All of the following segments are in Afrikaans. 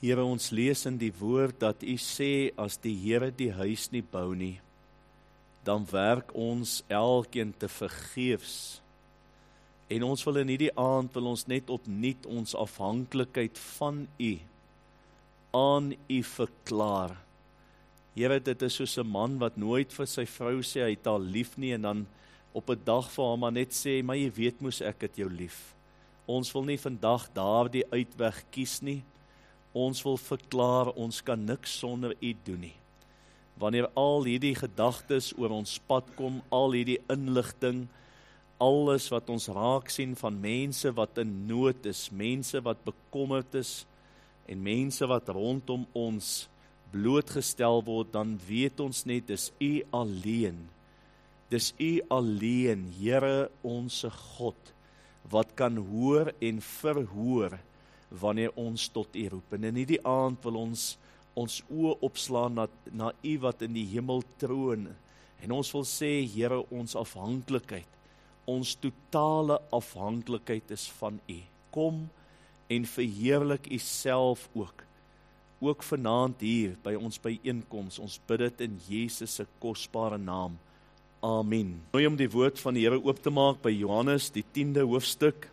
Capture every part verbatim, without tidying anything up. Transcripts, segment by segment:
Here, ons lees in die woord dat U sê, as die Here die huis nie bou nie, dan werk ons elkeen te vergeefs. En ons wil in hierdie aand, wil ons net opnuut ons afhanklikheid van U, aan U verklaar. Here, dit is soos 'n man wat nooit vir sy vrou sê, hy het haar lief nie, en dan op 'n dag vir haar maar net sê, maar jy weet moes ek het jou lief. Ons wil nie vandag daardie uitweg kies nie. Ons wil verklaar, ons kan niks sonder U doen nie. Wanneer al hierdie gedagtes oor ons pad kom, al hierdie inligting, alles wat ons raak sien van mense wat in nood is, mense wat bekommerd is, en mense wat rondom ons blootgestel word, dan weet ons net, dis U alleen. Dis U alleen, Here onse God, wat kan hoor en verhoor, wanneer ons tot U roep. En in hierdie aand wil ons ons oë opslaan na, na U wat in die hemel troon. En ons wil sê, Here, ons afhanklikheid, ons totale afhanklikheid is van U. Kom en verheerlik U self ook. Ook vanaand hier by ons byeenkoms. Ons bid dit in Jesus se kosbare naam. Amen. Nooi om die woord van die Here oop te maak by Johannes, die tiende hoofstuk.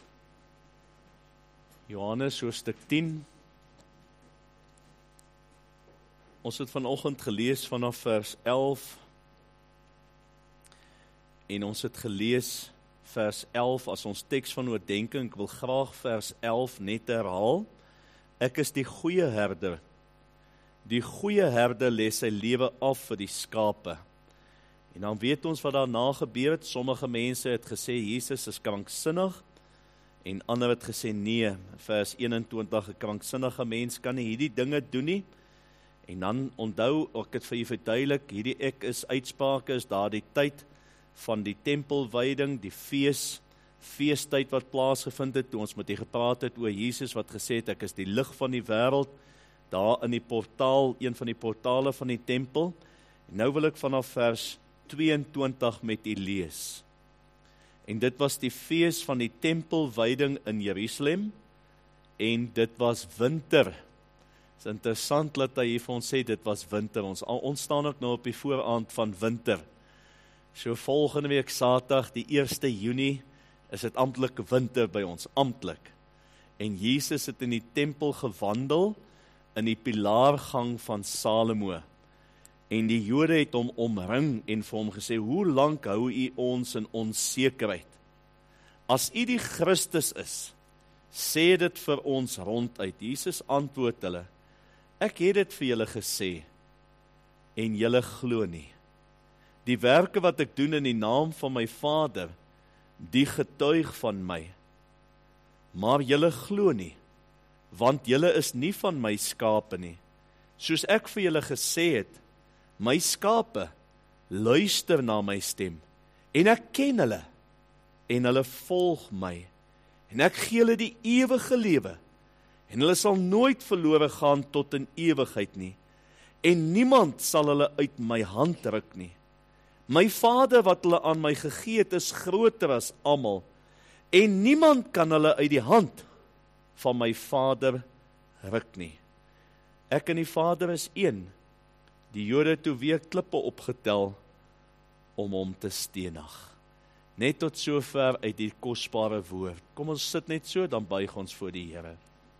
Johannes hoofstuk tien. Ons het vanoggend gelees vanaf vers elf. En ons het gelees vers elf as ons teks van oordenking. Ek wil graag vers elf net herhaal. Ek is die goeie herder. Die goeie herder lê sy lewe af vir die skape. En dan weet ons wat daarna gebeur het. Sommige mense het gesê Jesus is kranksinnig, en ander het gesê nee, vers eenentwintig, 'n kranksinnige mens kan nie hierdie dinge doen nie. En dan onthou, ek het vir u verduidelik, hierdie ek is uitsprake is daardie tyd van die tempelwyding, die fees, feestyd wat plaasgevind het, toe ons met u gepraat het oor Jesus wat gesê het, ek is die lig van die wêreld, daar in die portaal, een van die portale van die tempel. En nou wil ek vanaf vers tweeëntwintig met u lees. En dit was die fees van die tempelwyding in Jerusalem, en dit was winter. Het is interessant dat hy hier vir ons sê, dit was winter. Ons, ons staan ook nou op die vooraand van winter. So volgende week Saterdag, die eerste Junie, is dit amptelik winter by ons, amptelik. En Jesus het in die tempel gewandel, in die pilaargang van Salomo. En die Jode het hom omring en vir hom gesê, hoe lank hou u ons in onsekerheid? As u die Christus is, sê dit vir ons ronduit. Jesus antwoord hulle, ek het dit vir julle gesê, en julle glo nie. Die werke wat ek doen in die naam van my Vader, die getuig van my. Maar julle glo nie, want julle is nie van my skape nie. Soos ek vir julle gesê het, my skape luister na my stem, en ek ken hulle, en hulle volg my, en ek gee hulle die ewige lewe, en hulle sal nooit verlore gaan tot in ewigheid nie, en niemand sal hulle uit my hand ruk nie. My Vader wat hulle aan my gegee het, is groter as almal, en niemand kan hulle uit die hand van my Vader ruk nie. Ek en die Vader is een. Die Jode toe weer klippe opgetel om hom te stenig. Net tot sover uit die kosbare woord. Kom ons sit net so, dan buig ons voor die Here.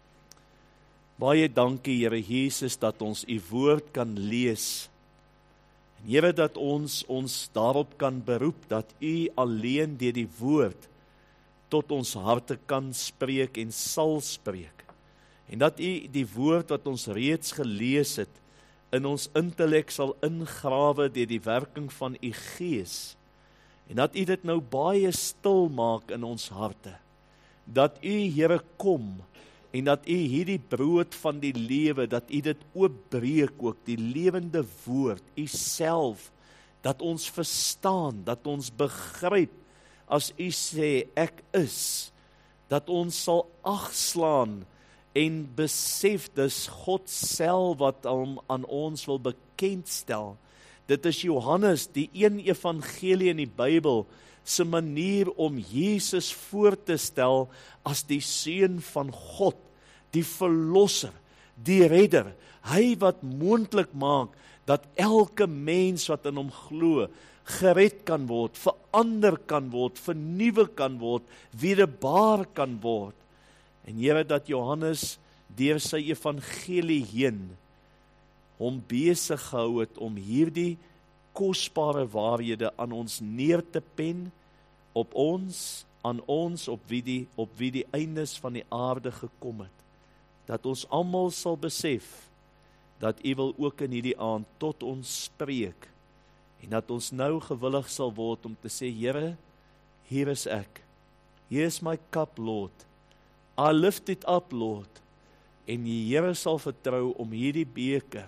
Baie dankie, Here Jesus, dat ons u woord kan lees. En Here, dat ons ons daarop kan beroep, dat u alleen deur die woord tot ons harte kan spreek en sal spreek. En dat u die woord wat ons reeds gelees het, in ons intellek sal ingrawe deur die werking van u Gees. En dat u dit nou baie stil maak in ons harte. Dat u, Here, kom, en dat u hierdie brood van die lewe, dat u dit oopbreek ook, die lewende woord, u self, dat ons verstaan, dat ons begryp, as u sê, ek is, dat ons sal agslaan, en besef, dis God self wat hom aan ons wil bekendstel. Dit is Johannes, die een evangelie in die Bybel, se manier om Jesus voor te stel as die Seun van God, die Verlosser, die redder, hy wat moontlik maak, dat elke mens wat in hom glo, gered kan word, verander kan word, vernuwe kan word, wederbaar kan word. En Here, dat Johannes deur sy evangelie heen, hom besig gehou het om hierdie kosbare waarhede aan ons neer te pen, op ons, aan ons, op wie die, op wie die eindes van die aarde gekom het. Dat ons almal sal besef, dat U wil ook in hierdie aand tot ons spreek, en dat ons nou gewillig sal word om te sê, Here, hier is ek, hier is my cup, Lord, I lift it up, Lord, en die Here sal vertrou om hierdie beker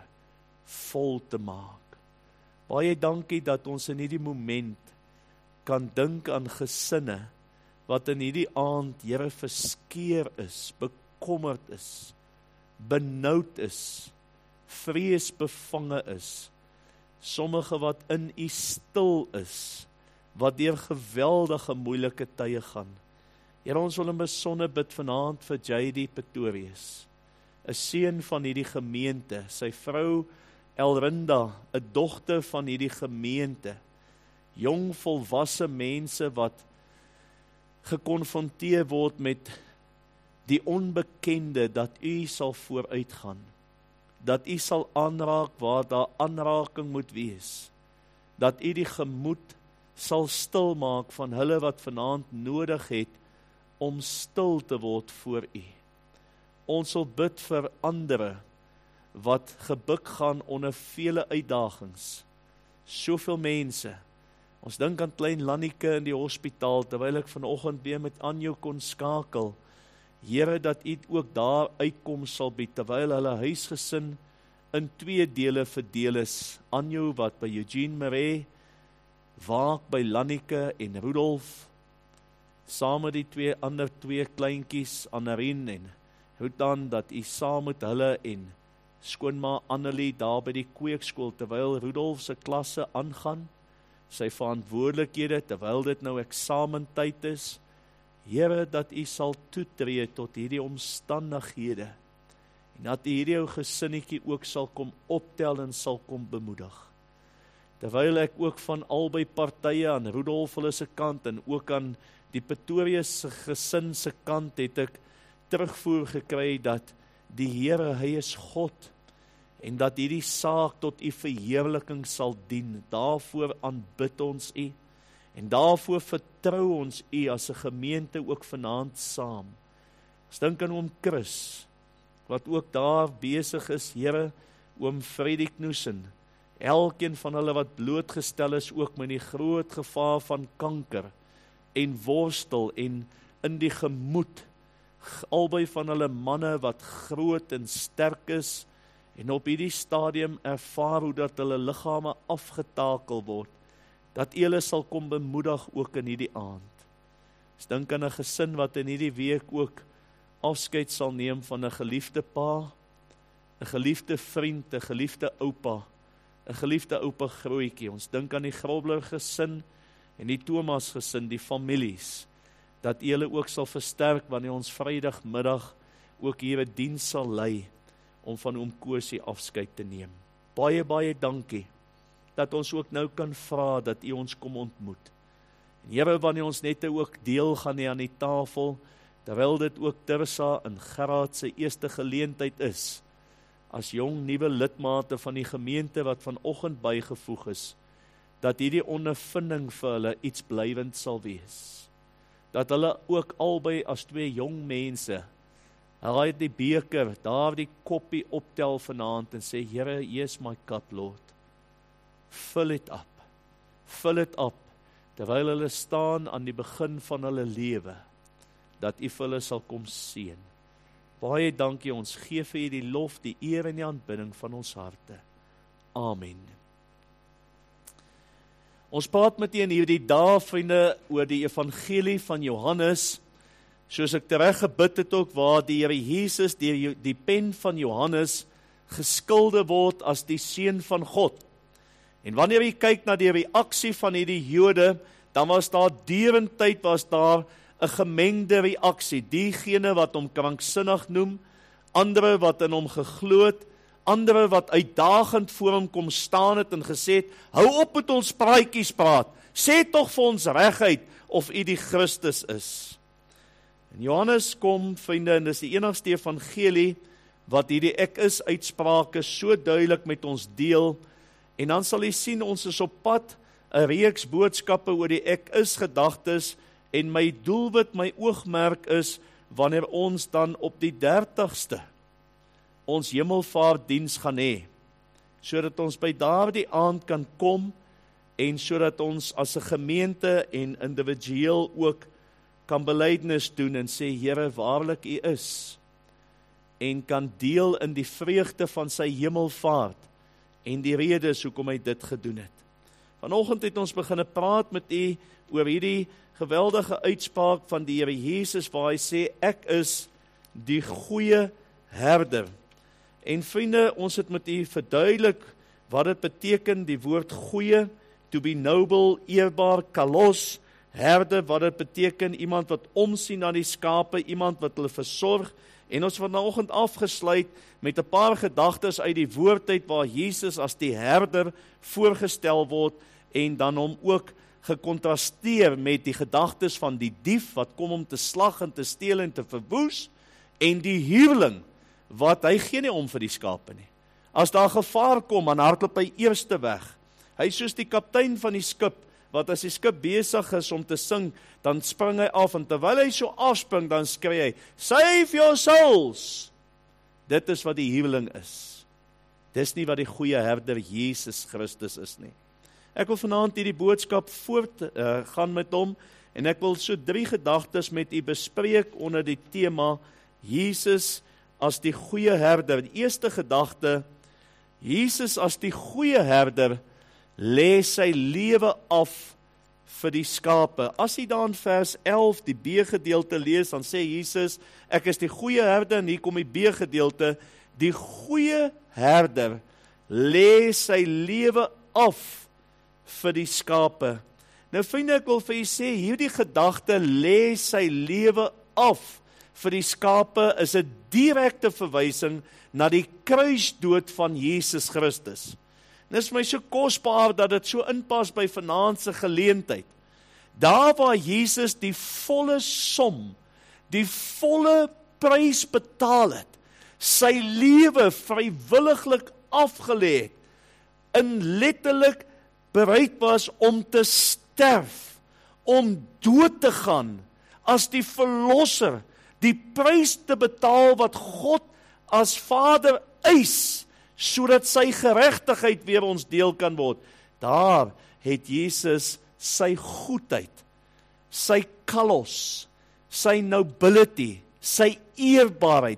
vol te maak. Baie dankie dat ons in hierdie moment kan dink aan gesinne, wat in hierdie aand, Here, verskeer is, bekommerd is, benoud is, vreesbevange is, sommige wat in U stil is, wat deur geweldige moeilike tye gaan. Here, ons wil in besonder bid vanaand vir J D Pretorius, 'n seun van hierdie gemeente, sy vrou Elrinda, 'n dogter van hierdie gemeente, jong volwasse mense wat gekonfronteer word met die onbekende, dat U sal vooruitgaan, dat U sal aanraak waar daar aanraking moet wees, dat U die gemoed sal stil maak van hulle wat vanaand nodig het om stil te word voor U. Ons sal bid vir ander wat gebuk gaan onder vele uitdagings, soveel mense. Ons dink aan klein Lannike in die hospitaal, terwyl ek vanoggend weer met Anjo kon skakel. Here, dat U ook daar uitkoms sal bied, terwyl hulle huisgesin in twee dele verdeel is. Anjo wat by Eugene Marais waak by Lannike en Rudolf, saam met die twee ander twee kleintjies, Annarien en Rutan, dat U saam met hulle en skoonma Annelie daar by die kweekskool, terwyl Rudolf se klasse aangaan, sy verantwoordelikhede, terwyl dit nou eksamentyd is. Here, dat U sal toetree tot hierdie omstandighede, en dat U hierdie ou gesinnetjie ook sal kom optel en sal kom bemoedig. Terwyl ek ook van albei partye, aan Rudolf hulle se kant, en ook aan die Pretorius gesin se kant, het ek terugvoer gekry, dat die Here, hy is God, en dat hierdie saak tot U verheerliking sal dien. Daarvoor aanbid ons U, en daarvoor vertrou ons U as 'n gemeente ook vanaand saam. Ons dink aan oom Chris, wat ook daar besig is, Here, oom Freddy Knudsen, elkeen van hulle wat blootgestel is, ook met die groot gevaar van kanker, en worstel, en in die gemoed, albei van hulle manne wat groot en sterk is, en op hierdie stadium ervaar hoe dat hulle liggame afgetakel word, dat U hulle sal kom bemoedig ook in hierdie aand. Ons dink aan 'n gesin wat in hierdie week ook afskeid sal neem van 'n geliefde pa, 'n geliefde vriend, 'n geliefde oupa, 'n geliefde oupa grootjie. Ons dink aan die Grobler gesin en die Thomas gesin, die families, dat U hulle ook sal versterk wanneer ons Vrydagmiddag ook hier 'n diens sal lei om van oom Kosie afskeid te neem. Baie, baie dankie dat ons ook nou kan vra dat U ons kom ontmoet. En Here, wanneer ons net ook deel gaan hê aan die tafel, terwyl dit ook Tirsa en Gerard se eerste geleentheid is, as jong nuwe lidmate van die gemeente wat vanoggend bygevoeg is, dat hierdie ondervinding vir hulle iets blywend sal wees. Dat hulle ook albei as twee jong mense, hulle het die beker, daar die koppie optel vanaand en sê, Here, U is my cup, Lord. Fill it up, fill it up, terwyl hulle staan aan die begin van hulle lewe, dat U vir hulle sal kom seën. Baie dankie, ons gee vir U die lof, die eer en die aanbidding van ons harte. Amen. Ons praat met U in hierdie dae, vriende, oor die evangelie van Johannes, soos ek tereg gebid het ook, waar die Here Jesus, die, die pen van Johannes, geskilde word as die seun van God. En wanneer jy kyk na die reaksie van hierdie Jode, dan was daar derentyd was daar 'n gemengde reaksie. Diegene wat hom kranksinnig noem, ander wat in hom geglo het, ander wat uitdagend voor hom kom staan het en gesê het, hou op met ons praatjies praat, sê tog vir ons reguit of u die Christus is. En Johannes kom, vriende, en dis die enigste evangelie wat hierdie ek is uitsprake so duidelik met ons deel, en dan sal jy sien, ons is op pad, 'n reeks boodskappe oor die ek is gedagtes, en my doelwit, my oogmerk is, wanneer ons dan op die dertigste ons hemelvaartdiens gaan hê, sodat ons by daardie aand kan kom, en sodat ons as 'n gemeente en individueel ook kan belydenis doen en sê, Here, waarlik U is, en kan deel in die vreugde van sy hemelvaart, en die redes hoekom hy dit gedoen het. Vanoggend het ons begin praat met U oor hierdie geweldige uitspraak van die Here Jesus, waar hy sê, ek is die goeie herder. En vriende, ons het met U verduidelik wat dit beteken, die woord goeie, to be noble, eerbaar, kalos, herder, wat dit beteken, iemand wat omsien na die skape, iemand wat hulle versorg, en ons vanoggend afgesluit met 'n paar gedagtes uit die woord uit, waar Jesus as die herder voorgestel word, en dan hom ook gekontrasteer met die gedagtes van die dief, wat kom om te slag en te steel en te verwoes, en die huurling, wat hy gee nie om vir die skape nie. As daar gevaar kom, dan hardloop hy eerste weg. Hy is soos die kaptein van die skip, wat as die skip besig is om te sing, dan spring hy af, en terwyl hy so afspring, dan skree hy, save your souls! Dit is wat die huurling is. Dis nie wat die goeie herder Jesus Christus is nie. Ek wil vanaand hierdie boodskap voort uh, gaan met hom, en ek wil so drie gedagtes met u bespreek onder die tema, Jesus as die goeie herder. Die eerste gedagte, Jesus as die goeie herder, lê sy lewe af vir die skape. As jy dan vers elf, die B-gedeelte lees, dan sê Jesus, ek is die goeie herder, en hier kom die B-gedeelte, die goeie herder lê sy lewe af vir die skape. Nou vriende, ek wil vir jy sê, hierdie gedagte lê sy lewe af vir die skape, is 'n direkte verwysing na die kruisdood van Jesus Christus. En dit is my so kosbaar dat dit so inpas by vanaand se geleentheid. Daar waar Jesus die volle som, die volle prys betaal het, sy lewe vrywilliglik afgelê het, in letterlik bereid was om te sterf, om dood te gaan, as die verlosser, die prys te betaal wat God as Vader eis, sodat sy geregtigheid weer ons deel kan word. Daar het Jesus sy goedheid, sy kalos, sy nobility, sy eerbaarheid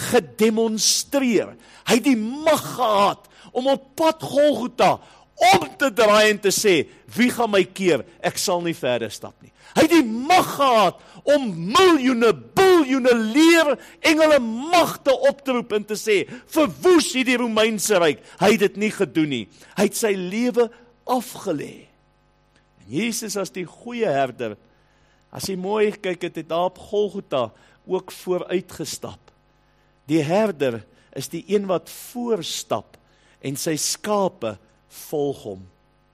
gedemonstreer. Hy het die mag gehad om op pad Golgotha om te draai en te sê, wie gaan my keer? Ek sal nie verder stap nie. Hy het die mag gehad om miljoene, biljoene leer engele magte op te roep en te sê, verwoes hierdie Romeinse ryk. Hy het dit nie gedoen nie. Hy het sy lewe afgelê. En Jesus as die goeie herder, as jy mooi kyk, het hy daar op Golgotha ook vooruitgestap. Die herder is die een wat voorstap en sy skape volg hom.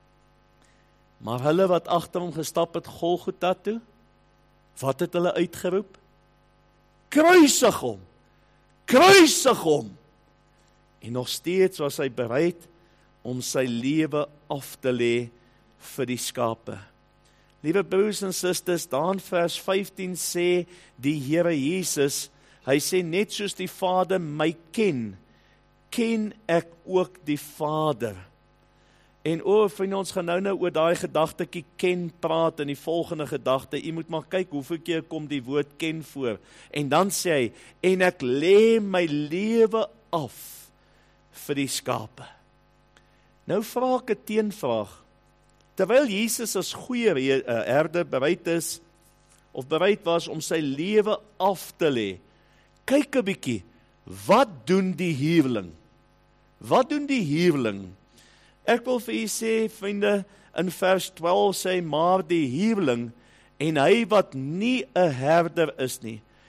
Maar hulle wat agter hom gestap het Golgotha toe, wat het hulle uitgeroep? Kruisig hom! Kruisig hom! En nog steeds was hy bereid om sy lewe af te lê vir die skape. Liewe broers en susters, daar in vers vyftien sê die Here Jesus, hy sê net soos die Vader my ken, ken ek ook die Vader. En o, vriende, ons gaan nou nou oor daai gedagtetjie ken praat in die volgende gedagte. U moet maar kyk hoeveel keer kom die woord ken voor. En dan sê hy, en ek lê my lewe af vir die skape. Nou vra ek 'n teenvraag. Terwyl Jesus as goeie herder bereid is, of bereid was om sy lewe af te lê, kyk 'n bietjie, wat doen die huurling? Wat doen die huurling? Ek wil vir u sê, vriende, in vers twaalf sê, maar die huurling, en hy wat nie 'n herder is nie,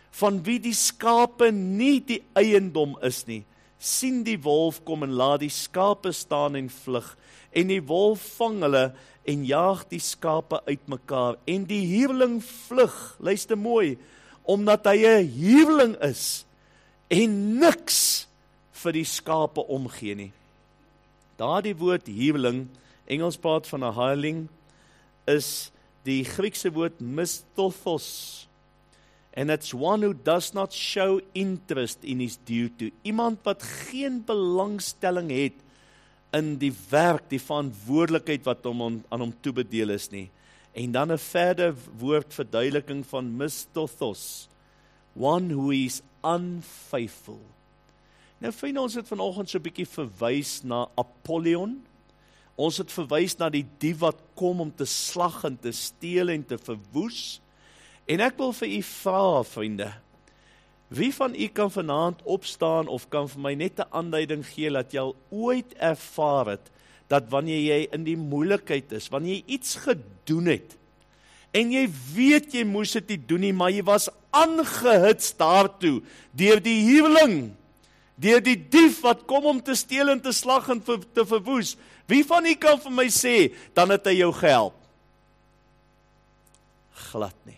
van wie die skape nie die eiendom is nie, sien die wolf kom en laat die skape staan en vlug, en die wolf vang hulle en jaag die skape uitmekaar, en die huurling vlug, luister mooi, omdat hy 'n huurling is, en niks vir die skape omgee nie. Daardie woord huurling, Engels praat van 'n hireling, is die Griekse woord misthos, and it's one who does not show interest in his duty. Iemand wat geen belangstelling het in die werk, die verantwoordelikheid wat hom aan hom toebedeel is nie. En dan 'n verder woord verduideliking van misthos, one who is unfaithful. Nou vriende, ons het vanoggend so 'n bietjie verwys na Apollyon. Ons het verwys na die dief wat kom om te slag en te steel en te verwoes. En ek wil vir u vra, vriende, wie van u kan vanaand opstaan of kan vir my net 'n aanduiding gee dat jy al ooit ervaar het, dat wanneer jy in die moeilikheid is, wanneer jy iets gedoen het, en jy weet jy moes dit nie doen nie, maar jy was aangehits daartoe, deur die huurling, deur die dief wat kom om te steel en te slag en te verwoes. Wie van u kan vir my sê, dan het hy jou gehelp? Glad nie.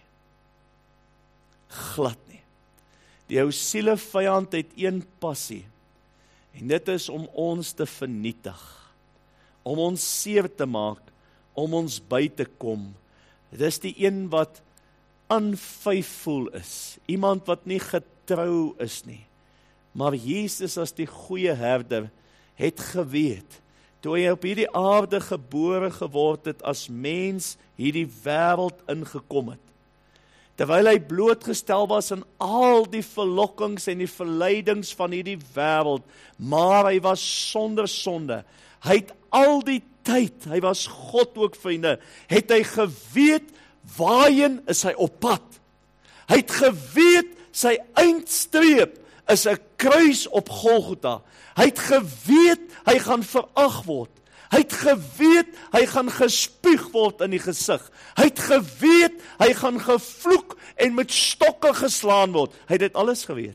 Glad nie. Die ou siele vyand het een passie, en dit is om ons te vernietig, om ons seer te maak, om ons by te kom. Dit is die een wat unfaithful is, iemand wat nie getrou is nie. Maar Jesus as die goeie herder het geweet, toe hy op hierdie aarde gebore geword het, as mens hierdie wêreld ingekom het, terwyl hy blootgestel was aan al die verlokkings en die verleidings van hierdie wêreld, maar hy was sonder sonde. Hy het al die tyd, hy was God ook, vriende, het hy geweet, waarheen is hy op pad. Hy het geweet, sy eindstreep is 'n kruis op Golgotha. Hy het geweet, hy gaan verag word. Hy het geweet, hy gaan gespuug word in die gesig. Hy het geweet, hy gaan gevloek en met stokke geslaan word. Hy het dit alles geweet.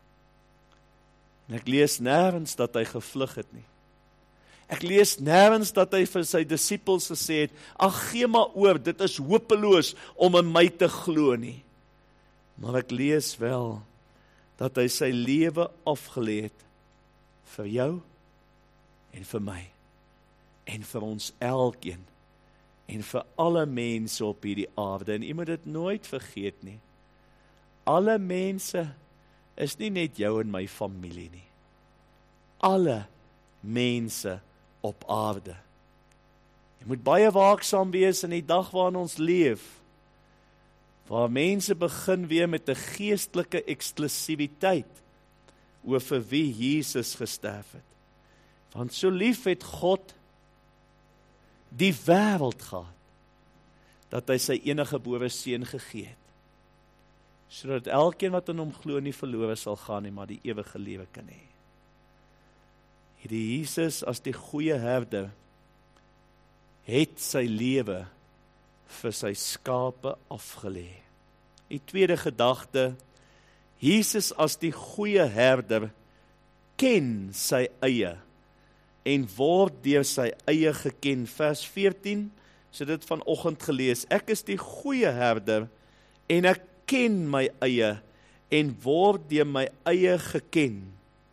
En ek lees nêrens dat hy gevlug het nie. Ek lees nêrens dat hy vir sy disippels gesê het, ag gee maar oor, dit is hopeloos om in my te glo nie. Maar ek lees wel, dat hy sy lewe afgelê het, vir jou, en vir my, en vir ons elkeen, en vir alle mense op hierdie aarde, en jy moet dit nooit vergeet nie. Alle mense is nie net jou en my familie nie. Alle mense op aarde. Jy moet baie waaksaam wees in die dag waarin ons leef, waar mense begin weer met 'n geestelike eksklusiwiteit oor vir wie Jesus gesterf het. Want so lief het God die wêreld gehad, dat hy sy enige gebore seun gegee het, sodat elkeen wat in hom glo nie verlore sal gaan nie, maar die ewige lewe kan hê. Hierdie Jesus as die goeie herder het sy lewe vir sy skape afgelê. Die tweede gedagte, Jesus as die goeie herder ken sy eie en word deur sy eie geken. Vers veertien, so dit vanoggend gelees, ek is die goeie herder en ek ken my eie en word deur my eie geken.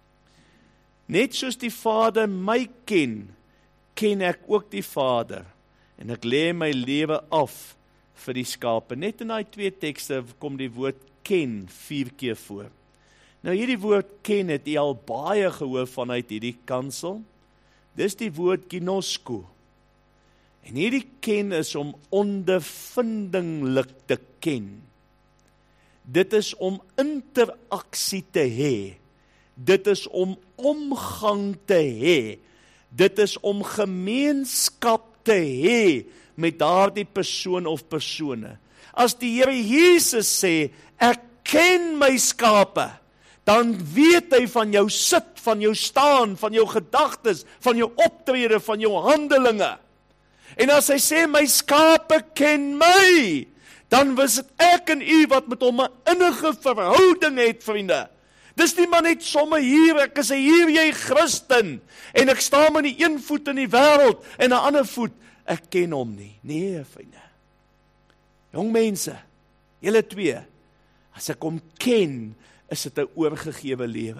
Net soos die Vader my ken, ken ek ook die Vader en ek lê my lewe af vir die skape. Net in daai twee tekste kom die woord ken vier keer voor. Nou hierdie woord ken het jy al baie gehoor vanuit hierdie kansel. Dis die woord ginosko. En hierdie ken is om ondervindinglik te ken. Dit is om interaksie te hê. Dit is om omgang te hê. Dit is om gemeenskap te hê met daardie persoon of persone. As die Here Jesus sê, ek ken my skape, dan weet hy van jou sit, van jou staan, van jou gedagtes, van jou optrede, van jou handelinge. En as hy sê, my skape ken my, dan was dit ek en u wat met hom 'n innige verhouding het, vriende. Dis nie maar net somme hier, ek is 'n hier jy Christen, en ek staan met die een voet in die wêreld, en 'n ander voet, ek ken hom nie. Nee, vriende. Jong mense, julle twee, as ek hom ken, is dit 'n oorgegewe lewe.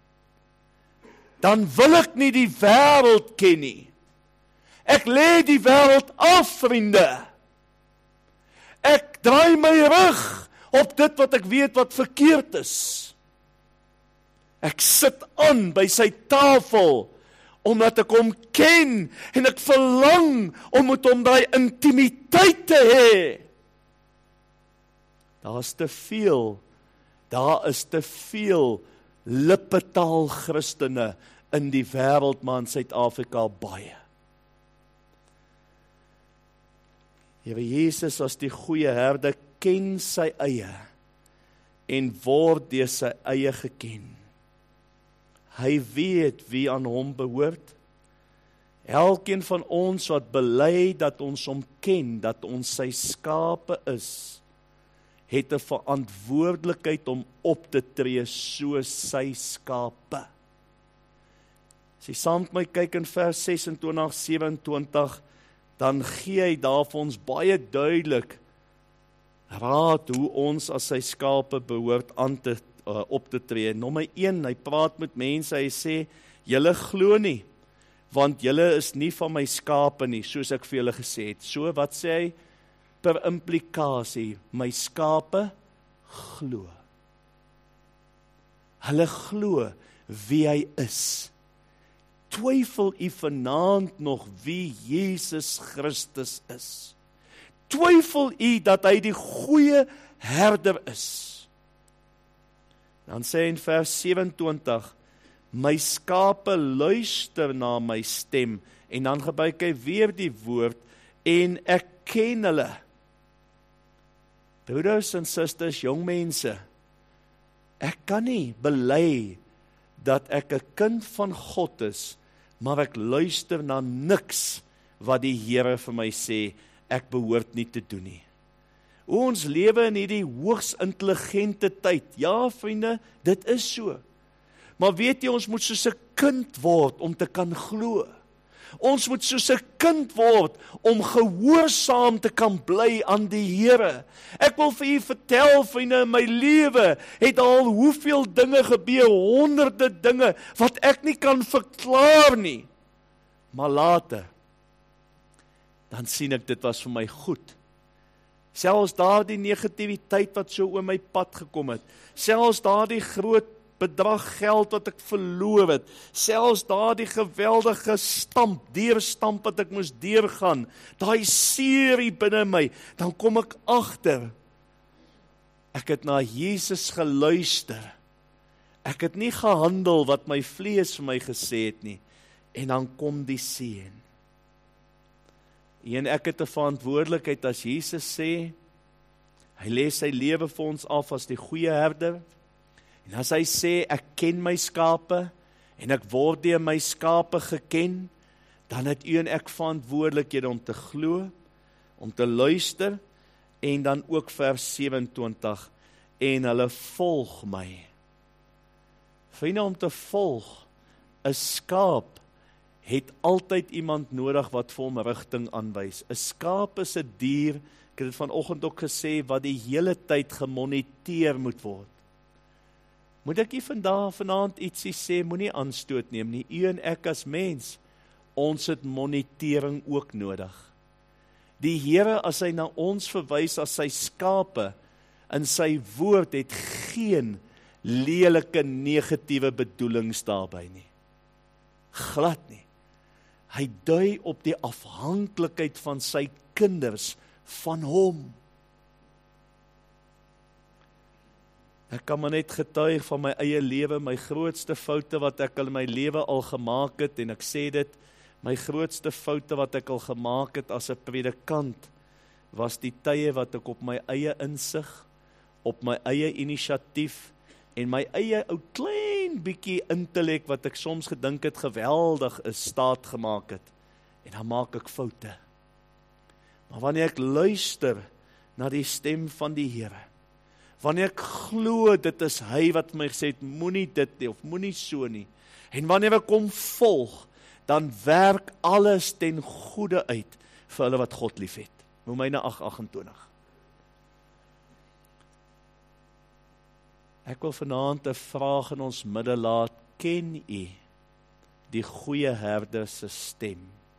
Dan wil ek nie die wêreld ken nie. Ek lê die wêreld af, vriende. Ek draai my rug op dit wat ek weet wat verkeerd is. Ek sit aan by sy tafel, omdat ek hom ken, en ek verlang om met hom daai intimiteit te hê. Daar is te veel, daar is te veel lippetaal Christene in die wêreld, maar in Suid-Afrika baie. Here Jesus as die goeie herder ken sy eie en word deur sy eie geken. Hy weet wie aan hom behoort. Elkeen van ons wat bely dat ons hom ken, dat ons sy skape is, het 'n verantwoordelikheid om op te tree soos sy skape. As jy saam met my kyk in vers ses en twintig, sewe en twintig, dan gee hy daar vir ons baie duidelik raad hoe ons as sy skape behoort aan te uh, op te tree. Nommer een, hy praat met mense, hy sê, julle glo nie, want julle is nie van my skape nie, soos ek vir julle gesê het. So, wat sê hy? Per implikasie, my skape glo. Hulle glo wie hy is. Twyfel u vanaand nog wie Jesus Christus is? Twyfel u dat hy die goeie herder is? Dan sê hy in vers sewe-en-twintig, my skape luister na my stem, en dan gebruik hy weer die woord, en ek ken hulle. Broeders en susters, jong mense, ek kan nie bely dat ek 'n kind van God is, maar ek luister na niks wat die Here vir my sê, ek behoort nie te doen nie. Ons lewe in hierdie hoogs intelligente tyd. Ja, vriende, dit is so. Maar weet jy, ons moet soos 'n kind word om te kan glo. Ons moet soos 'n kind word om gehoorsaam te kan bly aan die Here. Ek wil vir u vertel, vriende, in my lewe het al hoeveel dinge gebeur, honderde dinge wat ek nie kan verklaar nie. Maar later, dan sien ek dit was vir my goed. Selfs daardie negativiteit wat so oor my pad gekom het, selfs daardie groot bedrag geld wat ek verloor het, selfs daardie geweldige stamp, deurstamp wat ek moes deurgaan, daai seerie binne my, dan kom ek agter, ek het na Jesus geluister, ek het nie gehandel wat my vlees vir my gesê het nie, en dan kom die seën. En ek het 'n verantwoordelikheid as Jesus sê, hy lê sy lewe vir ons af as die goeie herder, en as hy sê, ek ken my skape, en ek word deur my skape geken, dan het u en ek verantwoordelikhede om te glo, om te luister, en dan ook vers sewe-en-twintig, en hulle volg my. Vriende, om te volg, 'n skaap, het altyd iemand nodig wat vir hom rigting aanwys. 'n Skaap is 'n dier, ek het dit vanoggend ook gesê, wat die hele tyd gemoniteer moet word. Moet ek u vandag vanaand ietsie sê, moenie aanstoot neem nie, u en ek as mens, ons het monitering ook nodig. Die Here, as hy na ons verwys as sy skape, in sy woord het geen lelike negatiewe bedoelings daarby nie. Glad nie. Hy dui op die afhanklikheid van sy kinders van hom. Ek kan maar net getuig van my eie lewe, my grootste foute wat ek in my lewe al gemaak het, en ek sê dit, my grootste foute wat ek al gemaak het as 'n predikant, was die tye wat ek op my eie insig, op my eie inisiatief, en my eie ou klein bietjie intellek wat ek soms gedink het geweldig is, staat gemaak het. En dan maak ek foute. Maar wanneer ek luister na die stem van die Here. Wanneer ek glo, dit is hy wat my gesê het, moenie dit nie, of moenie so nie. En wanneer ek hom volg, dan werk alles ten goeie uit, vir hulle wat God lief het. Romeine agt agt-en-twintig. Ek wil vanaand 'n vraag in ons midde laat, ken u die goeie herder se stem?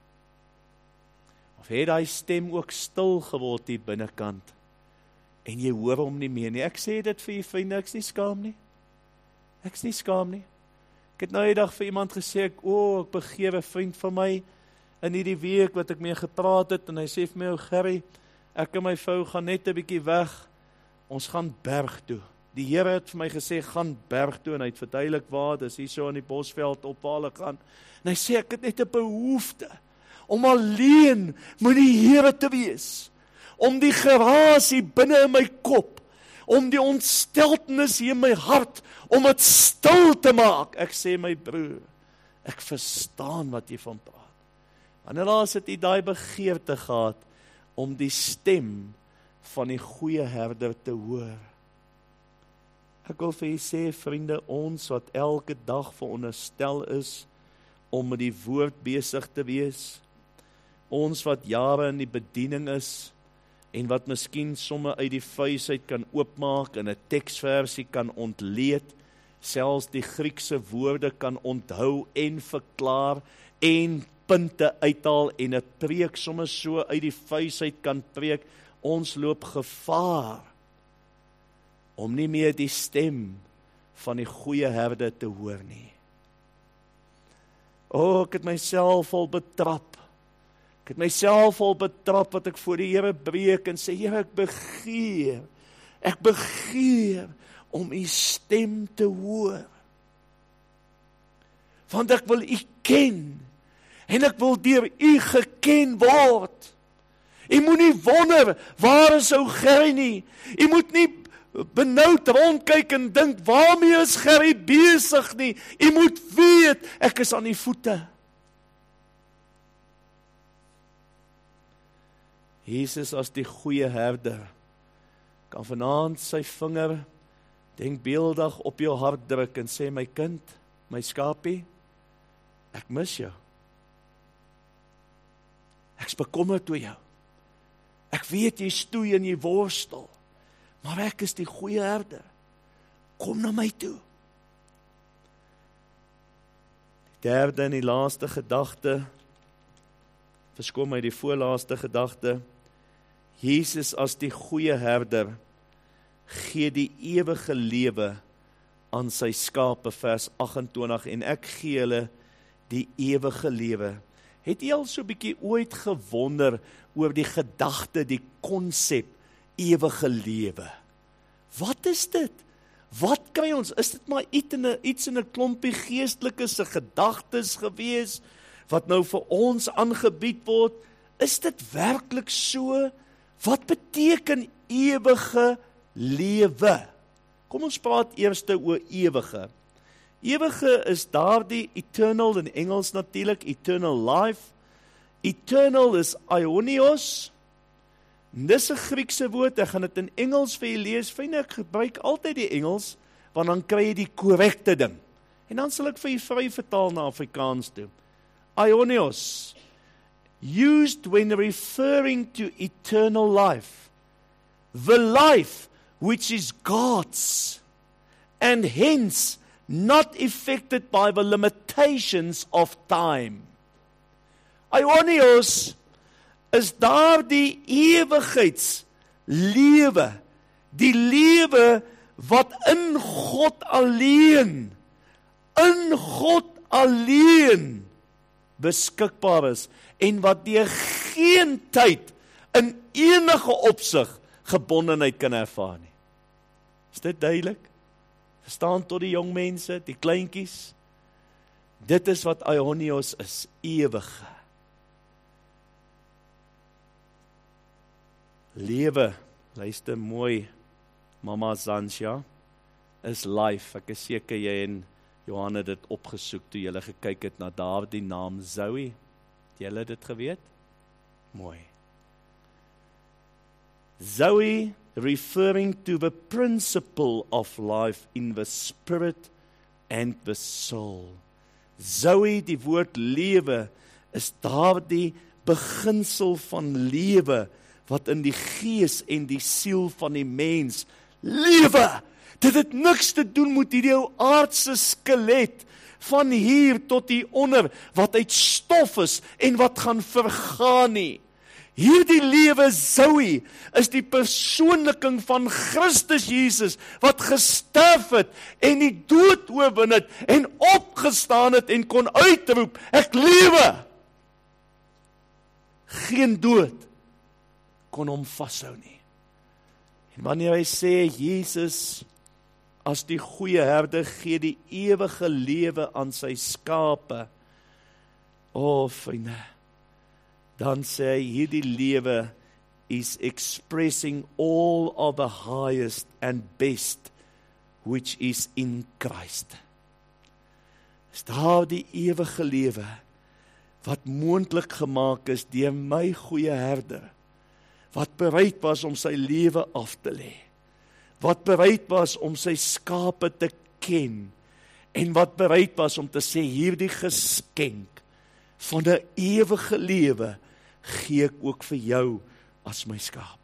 Of het hy stem ook stil geword hier binnekant, en jy hoor hom nie meer nie? Ek sê dit vir jy vriende, ek is nie skaam nie. Ek is nie skaam nie. Ek het nou die dag vir iemand gesê, ek, o, oh, ek begewe 'n vriend van my, in hierdie week wat ek mee gepraat het, en hy sê vir my, o Gerry, ek en my vrou gaan net 'n bietjie weg, ons gaan berg toe. Die Here het vir my gesê, gaan berg toe, en hy het verduidelik waar, dis hier so in die Bosveld op waar hulle gaan. En hy sê, ek het net 'n behoefte, om alleen met die Here te wees, om die geraas hier binne in my kop, om die ontsteltenis hier in my hart, om het stil te maak. Ek sê, my broer, ek verstaan wat jy van praat. Wanneer laas het jy daai begeerte gehad, om die stem van die goeie herder te hoor? Ek wil vir jy sê, vriende, ons wat elke dag veronderstel is, om met die woord besig te wees, ons wat jare in die bediening is, en wat miskien somme uit die vuis uit kan oopmaak, en 'n teksversie kan ontleed, selfs die Griekse woorde kan onthou en verklaar, en punte uithaal, en 'n preek somme so uit die vuis uit kan preek, ons loop gevaar, om nie meer die stem van die goeie herder te hoor nie. O, ek het myself al betrap, ek het myself al betrap, wat ek voor die Here breek, en sê, Here, ek begeer, ek begeer, om u stem te hoor, want ek wil u ken, en ek wil deur u geken word. U moet nie wonder, waar is ou Gerry nie, u moet nie benoud rondkyk en dink, waarmee is Gerry besig nie, u moet weet, ek is aan die voete. Jesus as die goeie herder, kan vanaand sy vinger denkbeeldig op jou hart druk en sê, my kind, my skapie, ek mis jou. Ek is bekommerd oor jou. Ek weet jy stoei en jy worstel, maar ek is die goeie herder. Kom na my toe. Die derde en die laaste gedagte, verskoon my die voorlaaste gedagte, Jesus as die goeie herder, gee die ewige lewe aan sy skape, vers agt-en-twintig, en ek gee hulle die ewige lewe. Het jy al so bietjie ooit gewonder oor die gedagte, die konsep, ewige lewe? Wat is dit? Wat kry ons? Is dit maar iets in 'n iets in 'n klompie geestelike se gedagtes gewees, wat nou vir ons aangebied word? Is dit werklik so? Wat beteken ewige lewe? Kom ons praat eers oor ewige. Ewige is daardie eternal, in Engels natuurlik, eternal life. Eternal is aionios. Dis 'n Griekse woord, ek gaan dit in Engels vir jy lees. Vriende, ek gebruik altyd die Engels, want dan kry jy die korrekte ding. En dan sal ek vir jy vry vertaal na Afrikaans toe. Aionios, used when referring to eternal life. The life which is God's, and hence not affected by the limitations of time. Aionios is daar die ewigheidslewe, die lewe wat in God alleen, in God alleen beskikbaar is, en wat deur geen tyd in enige opsig gebondenheid kan ervaar nie. Is dit duidelik? Verstaan tot die jong mense, die kleintjies? Dit is wat aionios is, ewige. Lewe, luister mooi, Mama Zansja, is life. Ek is seker jy en Johan het dit opgesoek toe julle gekyk het na daardie naam Zoe. Het julle dit geweet? Mooi. Zoe referring to the principle of life in the spirit and the soul. Zoe, die woord lewe, is daardie beginsel van lewe, wat in die gees en die siel van die mens lewe. Dit het niks te doen met die ou aardse skelet, van hier tot hier onder, wat uit stof is, en wat gaan vergaan nie. Hierdie lewe Zoe is die persoonliking van Christus Jesus wat gesterf het en die dood oorwin het en opgestaan het en kon uitroep, ek lewe. Geen dood kon hom vashou nie. En wanneer hy sê Jesus as die goeie herder gee die ewige lewe aan sy skape, o vriende, dan sê hy, hierdie lewe is expressing all of the highest and best which is in Christ. Is daar die ewige lewe wat moontlik gemaak is deur my goeie herder, wat bereid was om sy lewe af te lê, wat bereid was om sy skape te ken, en wat bereid was om te sê, hierdie geskenk van 'n ewige lewe gee ek ook vir jou as my skaap.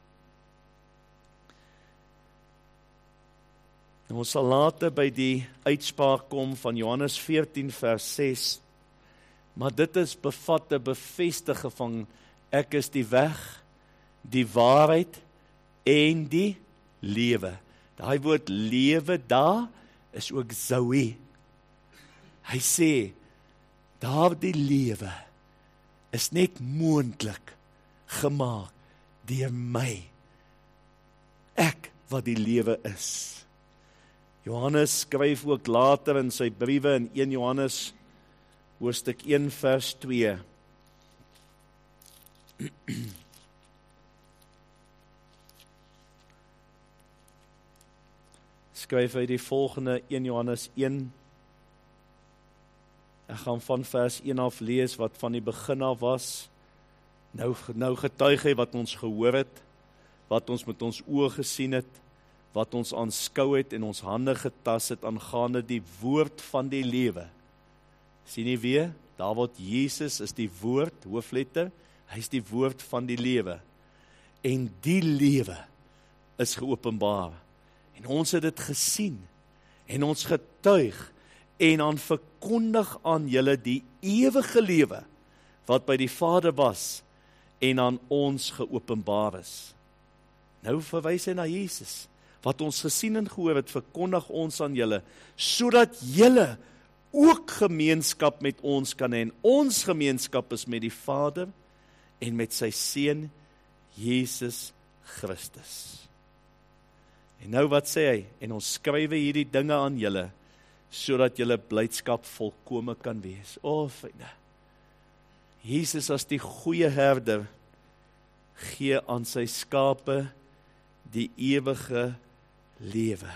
En ons sal later by die uitspraak kom van Johannes veertien vers ses, maar dit is bevat 'n bevestiging van ek is die weg, die waarheid en die lewe. Daai woord lewe daar is ook Zoe. Hy sê, daar die lewe is net moontlik gemaak deur my. Ek wat die lewe is. Johannes skryf ook later in sy briewe in een Johannes hoofstuk een vers twee. Skryf hy die volgende een Johannes een. Ek gaan van vers een af lees wat van die begin af was. Nou, nou getuig hy wat ons gehoor het, wat ons met ons oë gesien het, wat ons aanskou het en ons hande getas het aangaande die woord van die lewe. Sien jy weer? Daar word Jesus is die woord, hoofletter, hy is die woord van die lewe. En die lewe is geopenbaar. En ons het dit gesien, en ons getuig, en dan verkondig aan julle die ewige lewe, wat by die Vader was, en aan ons geopenbaar is. Nou verwys hy na Jesus, wat ons gesien en gehoor het, verkondig ons aan julle, sodat julle ook gemeenskap met ons kan hê, en ons gemeenskap is met die Vader, en met sy Seun, Jesus Christus. En nou wat sê hy, en ons skrywe hierdie dinge aan julle, sodat julle blydskap volkome kan wees. O, vriende, Jesus as die goeie herder, gee aan sy skape die ewige lewe.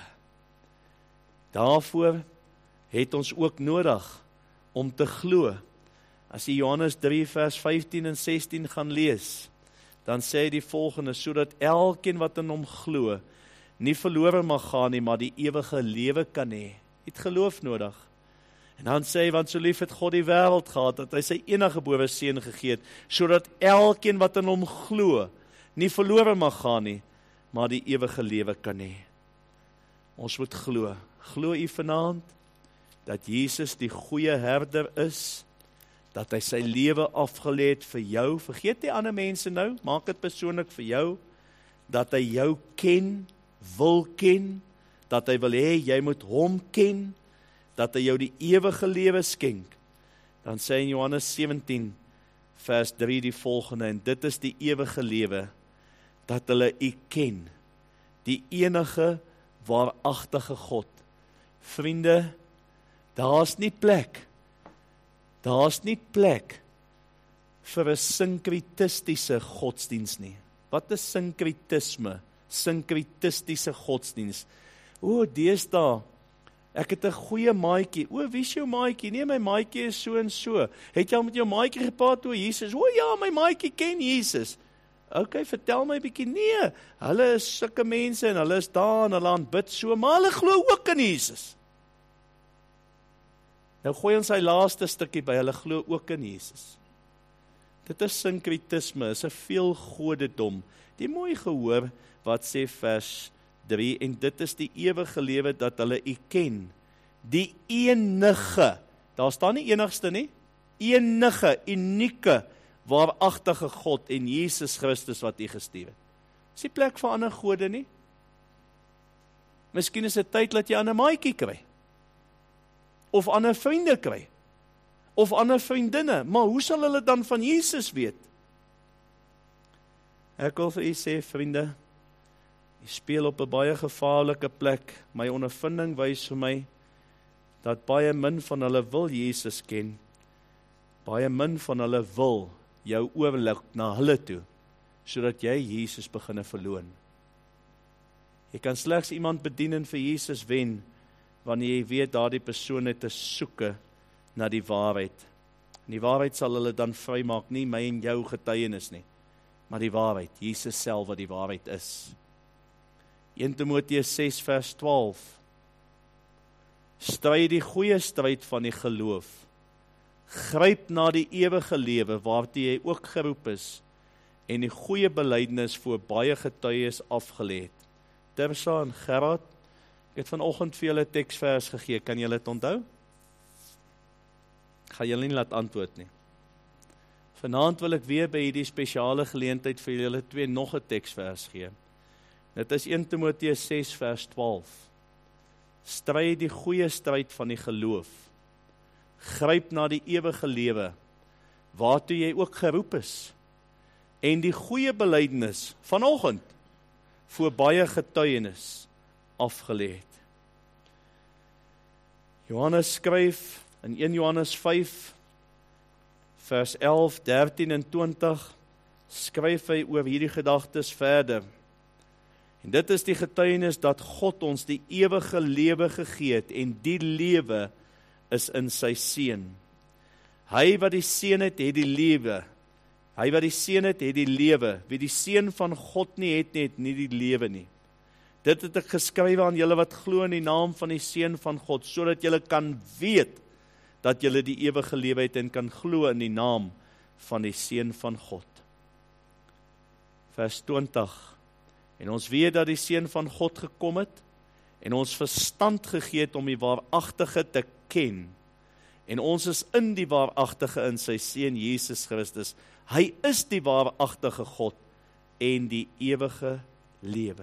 Daarvoor het ons ook nodig om te glo. As jy Johannes drie vers vyftien en sestien gaan lees, dan sê hy die volgende, sodat elkeen wat in hom glo, nie verlore mag gaan nie, maar die ewige lewe kan hê. Het geloof nodig. En dan sê hy, want so lief het God die wêreld gehad, dat hy sy eniggebore seun gegee het, sodat elkeen wat in hom glo, nie verlore mag gaan nie, maar die ewige lewe kan hê. Ons moet glo. Glo u vanaand, dat Jesus die goeie herder is, dat hy sy lewe afgelê het vir jou, vergeet die ander mense nou, maak dit persoonlik vir jou, dat hy jou ken, wil ken, dat hy wil hê, jy moet hom ken, dat hy jou die ewige lewe skenk. Dan sê in Johannes sewentien, vers drie die volgende, en dit is die ewige lewe, dat hulle u ken, die enige waaragtige God. Vriende, daar's nie plek, daar's nie plek vir 'n sinkritistiese godsdiens nie. Wat is sinkritisme? Sinkritistiese godsdiens. O, deesdae, ek het 'n goeie maatjie. O, wie is jou maatjie? Nee, my maatjie is so en so. Het jy al met jou maatjie gepraat oor Jesus? O ja, my maatjie ken Jesus. Okay, vertel my 'n bietjie, nee, hulle is sulke mense en hulle is daar en hulle aanbid so, maar hulle glo ook in Jesus. Nou gooi ons sy laaste stukkie by, hulle glo ook in Jesus. Dit is sinkretisme, is 'n veelgodedom. Die mooi gehoor wat sê vers drie, en dit is die ewige lewe dat hulle U ken, die enige, daar staan nie enigste nie, enige, unieke, waaragtige God en Jesus Christus wat U gestuur het. Is die plek vir ander gode nie? Miskien is dit tyd dat jy ander maatjie kry, of ander vriende kry, of ander vriendinne, maar hoe sal hulle dan van Jesus weet? Ek wil vir U sê, vriende, U speel op 'n baie gevaarlike plek. My ondervinding wys vir my, dat baie min van hulle wil Jesus ken, baie min van hulle wil jou oorluk na hulle toe, sodat jy Jesus beginne verloon. Jy kan slegs iemand bedien en vir Jesus wen, wanneer jy weet daardie persoon het te soeke na die waarheid. En die waarheid sal hulle dan vrymaak, nie my en jou getuienis nie, maar die waarheid, Jesus self wat die waarheid is. Eerste Timoteus ses vers twaalf, Stry die goeie stryd van die geloof, gryp na die ewige lewe waartoe jy ook geroep is, en die goeie belydenis voor baie getuies afgelê het. Tersa en Gerard, ek het vanoggend vir julle teksvers gegee, kan julle dit onthou? Ek gaan julle nie laat antwoord nie. Vanaand wil ek weer by hierdie spesiale geleentheid vir julle twee nog 'n teksvers gee. Dit is Eerste Timoteus ses vers twaalf. Stry die goeie stryd van die geloof, gryp na die ewige lewe, waartoe jy ook geroep is, en die goeie belydenis vanoggend voor baie getuienis afgelê het. Johannes skryf in Eerste Johannes vyf vers elf, dertien en twintig, skryf hy oor hierdie gedagtes verder. En dit is die getuienis dat God ons die ewige lewe gegee het, en die lewe is in sy Seun. Hy wat die Seun het, het die lewe. Hy wat die Seun het, het die lewe. Wie die Seun van God nie het nie, het nie die lewe nie. Dit het ek geskrywe aan julle wat glo in die naam van die Seun van God, sodat julle kan weet dat julle die ewige lewe het en kan glo in die naam van die Seun van God. Vers twintig. En ons weet dat die Seun van God gekom het, en ons verstand gegee het om die waaragtige te ken. En ons is in die waaragtige in sy Seun Jesus Christus. Hy is die waaragtige God en die ewige lewe.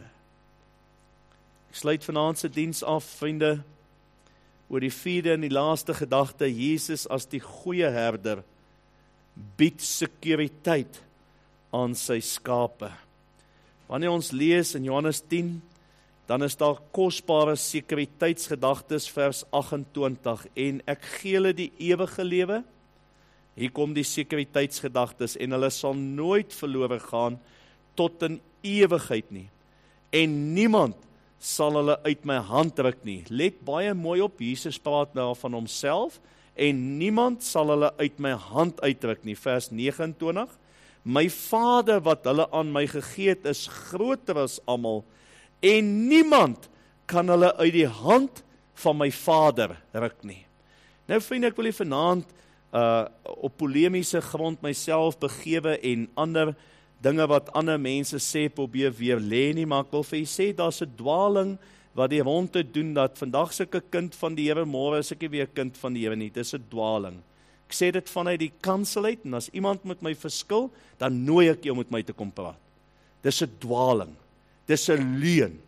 Ek sluit vanaand se diens af, vriende, oor die vierde en die laaste gedagte, Jesus as die goeie herder bied sekuriteit aan sy skape. Wanneer ons lees in Johannes tien, dan is daar kosbare sekuriteitsgedagtes vers agt-en-twintig, en ek gee hulle die ewige lewe. Hier kom die sekuriteitsgedagtes, en hulle sal nooit verlore gaan tot in ewigheid nie. En niemand sal hulle uit my hand ruk nie. Let baie mooi op, Jesus praat nou van homself, en niemand sal hulle uit my hand uitruk nie. Vers negenentwintig, my Vader wat hulle aan my gegee het, is groter as almal, en niemand kan hulle uit die hand van my Vader ruk nie. Nou vriende, ek wil hier vanaand uh, op polemiese grond myself begewe en ander dinge wat ander mense sê, probeer weer lê nie, maar ek wil vir jy sê, daar is 'n dwaling wat die rond te doen, dat vandag is ek 'n kind van die Here, môre is ek nie weer 'n kind van die Here nie, dis 'n dwaling. Ek sê dit vanuit die kansel uit, en as iemand met my verskil, dan nooi ek jou met my te kom praat. Dis 'n dwaling, dis 'n leuen.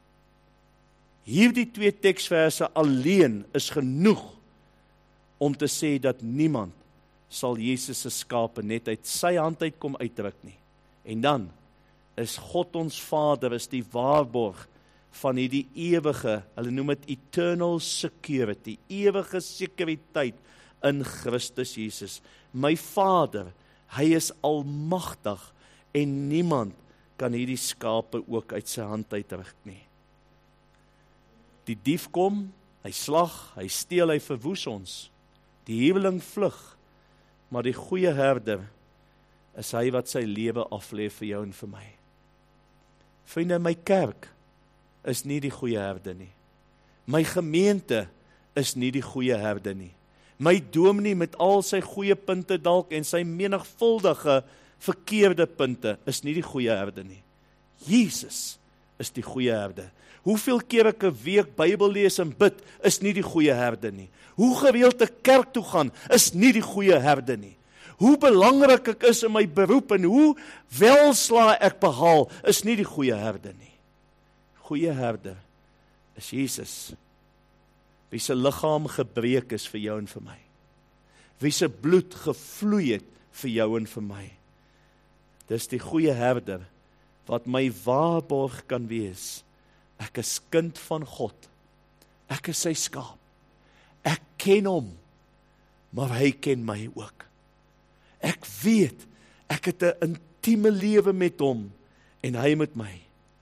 Hierdie twee teksverse alleen is genoeg om te sê dat niemand sal Jesus se skape net uit sy hand uit kom uitdruk nie. En dan is God ons Vader, is die waarborg van hierdie ewige, hulle noem dit eternal security, ewige sekuriteit in Christus Jesus. My Vader, hy is almagtig, en niemand kan hierdie skape ook uit sy hand uitruk nie. Die dief kom, hy slag, hy steel, hy verwoes ons. Die huweling vlug, maar die goeie herder is hy wat sy lewe aflê vir jou en vir my. Vriende, my kerk is nie die goeie herde nie. My gemeente is nie die goeie herde nie. My dominee met al sy goeie punte dalk en sy menigvuldige verkeerde punte is nie die goeie herde nie. Jesus is die goeie herde. Hoeveel keer ek 'n week Bybel lees en bid, is nie die goeie herde nie. Hoe gereeld ek kerk toe gaan, is nie die goeie herde nie. Hoe belangrik ek is in my beroep en hoe welslae ek behaal, is nie die goeie herde nie. Goeie herder is Jesus, wie se liggaam gebreek is vir jou en vir my. Wie se bloed gevloei het vir jou en vir my. Dis die goeie herder wat my waarborg kan wees. Ek is kind van God. Ek is sy skaap. Ek ken hom, maar hy ken my ook. Ek weet, ek het 'n intieme lewe met hom en hy met my.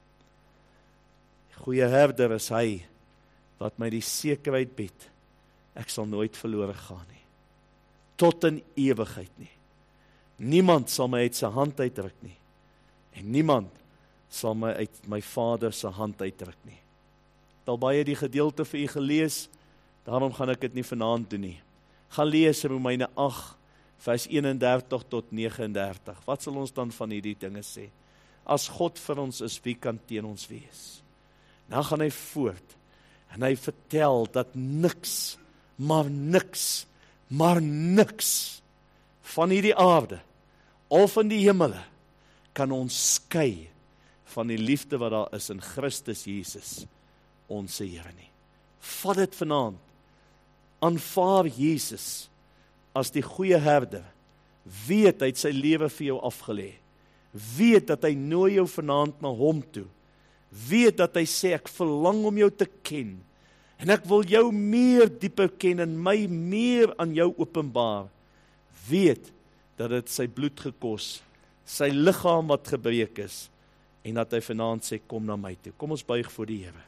Goeie herder is hy wat my die sekerheid bied, ek sal nooit verlore gaan nie. Tot in ewigheid nie. Niemand sal my uit sy hand uitdruk nie. En niemand sal my uit my Vader se hand uitdruk nie. Het al baie die gedeelte vir u gelees, daarom gaan ek dit nie vanaand doen nie. Gaan lees Romeine agt, vers eenendertig tot negenendertig. Wat sal ons dan van hierdie dinge sê? As God vir ons is, wie kan teen ons wees? Nou gaan hy voort, en hy vertel dat niks, maar niks, maar niks, van hierdie aarde, of in die hemele, kan ons skei van die liefde wat daar is in Christus Jesus, ons Here nie. Vat dit vanaand, aanvaar Jesus as die goeie herder, weet hy het sy lewe vir jou afgelê, weet dat hy nooi jou vanaand na hom toe, weet dat hy sê ek verlang om jou te ken, en ek wil jou meer dieper ken en my meer aan jou openbaar, weet dat dit sy bloed gekos, sy liggaam wat gebreek is, en dat hy vanaand sê, kom na my toe. Kom ons buig voor die Here.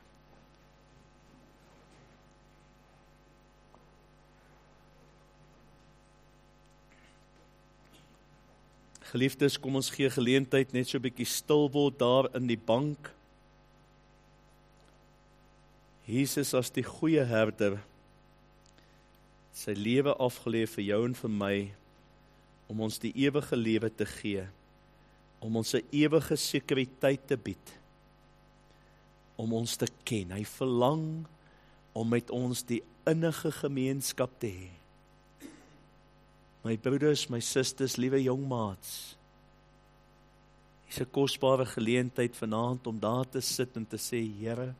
Geliefdes, kom ons gee geleentheid, net so 'n bietjie stil word daar in die bank. Jesus as die goeie herder, sy lewe afgelê vir jou en vir my, om ons die ewige lewe te gee, om ons 'n ewige sekuriteit te bied, om ons te ken. Hy verlang om met ons die innige gemeenskap te hê. My broeders, my susters, liewe jong maats, dis 'n kosbare geleentheid vanaand om daar te sit en te sê, Here,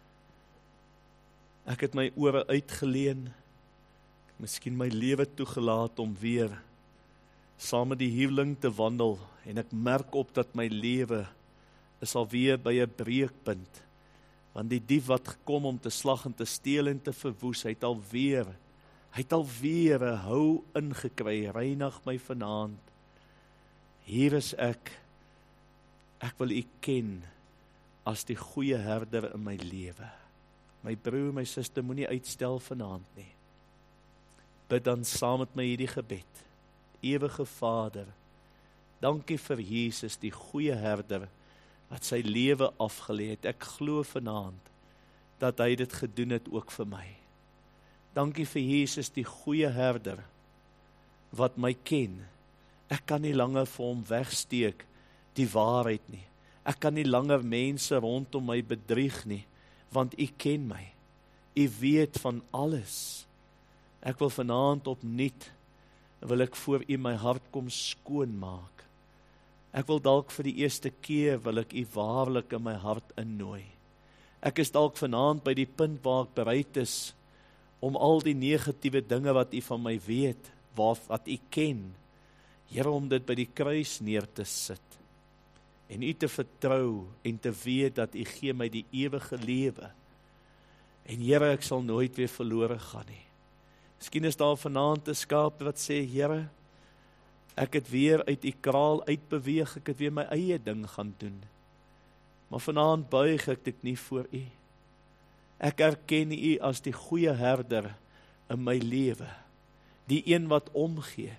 ek het my ore uitgeleen, miskien my lewe toegelaat om weer saam met die huweling te wandel, en ek merk op dat my lewe is alweer by 'n breekpunt, want die dief wat gekom om te slag en te steel en te verwoes, hy het alweer, hy het alweer 'n hou ingekry, reinig my vanaand. Hier is ek, ek wil u ken as die goeie herder in my lewe. My broer, my suster, moenie uitstel vanaand nie. Bid dan saam met my hierdie gebed. Ewige Vader, dankie vir Jesus, die goeie herder, wat sy lewe afgelê het. Ek glo vanaand, dat hy dit gedoen het ook vir my. Dankie vir Jesus, die goeie herder, wat my ken. Ek kan nie langer vir hom wegsteek, die waarheid nie. Ek kan nie langer mense rondom my bedrieg nie, want u ken my. U weet van alles. Ek wil vanaand opnuut, wil ek voor u my hart kom skoonmaak. Ek wil dalk vir die eerste keer, wil ek u waarlik in my hart innooi. Ek is dalk vanaand by die punt waar ek bereid is, om al die negatiewe dinge wat u van my weet, wat, wat u ken, Here, om dit by die kruis neer te sit, en u te vertrou, en te weet dat u gee my die ewige lewe, en Here, ek sal nooit weer verlore gaan nie. Miskien is daar vanaand 'n skaap wat sê, Here, ek het weer uit u kraal uitbeweeg, ek het weer my eie ding gaan doen, maar vanaand buig ek dit nie voor u. Ek erken u as die goeie herder in my lewe, die een wat omgee,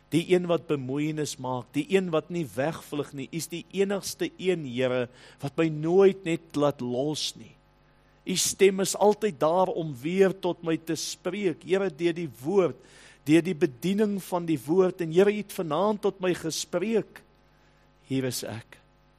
die een wat bemoeienis maak, die een wat nie wegvlug nie, is die enigste een, Here, wat my nooit net laat los nie. U stem is altyd daar om weer tot my te spreek, Here, deur die woord, deur die bediening van die woord, en Here, U het vanaand tot my gespreek. Hier is ek.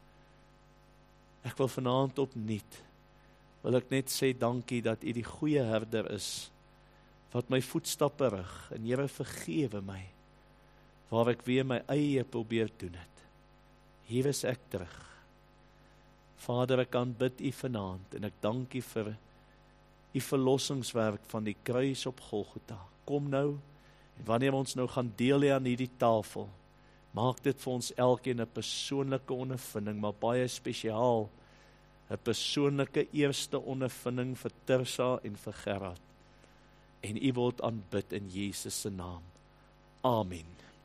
Ek wil vanaand opnuut, wil ek net sê dankie dat U die goeie herder is, wat my voetstappe rig, en Here, vergewe my, waar ek weer my eie probeer doen het. Hier is ek terug. Vader, ek aanbid U vanaand, en ek dank U vir U verlossingswerk van die kruis op Golgotha. Kom nou, en wanneer ons nou gaan deel hier aan hierdie tafel, maak dit vir ons elkeen 'n persoonlike ondervinding, maar baie spesiaal, 'n persoonlike eerste ondervinding vir Tirsa en vir Gerard. En U word aanbid in Jesus se naam. Amen.